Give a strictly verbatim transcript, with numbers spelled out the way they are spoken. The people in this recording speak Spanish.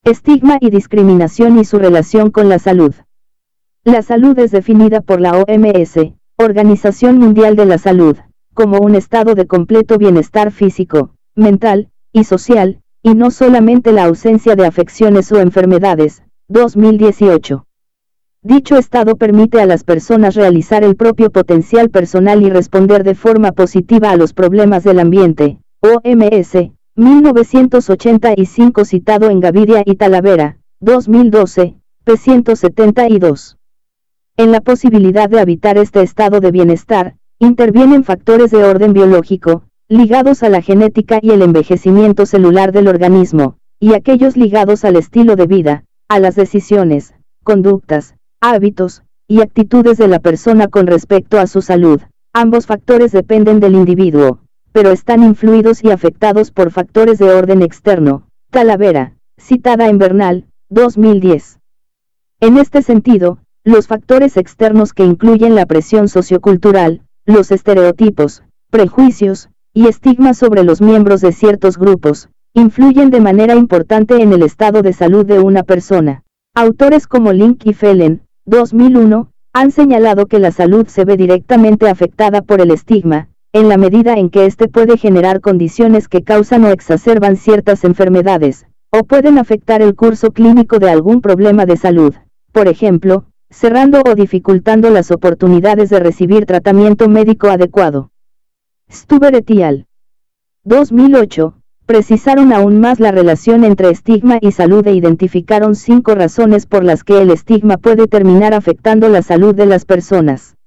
Estigma y discriminación y su relación con la salud. La salud es definida por la O M S, Organización Mundial de la Salud, como un estado de completo bienestar físico, mental y social, y no solamente la ausencia de afecciones o enfermedades. dos mil dieciocho. Dicho estado permite a las personas realizar el propio potencial personal y responder de forma positiva a los problemas del ambiente. O M S, mil novecientos ochenta y cinco, citado en Gaviria y Talavera, dos mil doce, p ciento setenta y dos. En la posibilidad de habitar este estado de bienestar, intervienen factores de orden biológico, ligados a la genética y el envejecimiento celular del organismo, y aquellos ligados al estilo de vida, a las decisiones, conductas, hábitos y actitudes de la persona con respecto a su salud. Ambos factores dependen del individuo, pero están influidos y afectados por factores de orden externo. Talavera, citada en Bernal, dos mil diez. En este sentido, los factores externos, que incluyen la presión sociocultural, los estereotipos, prejuicios y estigmas sobre los miembros de ciertos grupos, influyen de manera importante en el estado de salud de una persona. Autores como Link y Fellen, dos mil uno, han señalado que la salud se ve directamente afectada por el estigma, en la medida en que éste puede generar condiciones que causan o exacerban ciertas enfermedades, o pueden afectar el curso clínico de algún problema de salud, por ejemplo, cerrando o dificultando las oportunidades de recibir tratamiento médico adecuado. Stuber et al. dos mil ocho, precisaron aún más la relación entre estigma y salud e identificaron cinco razones por las que el estigma puede terminar afectando la salud de las personas.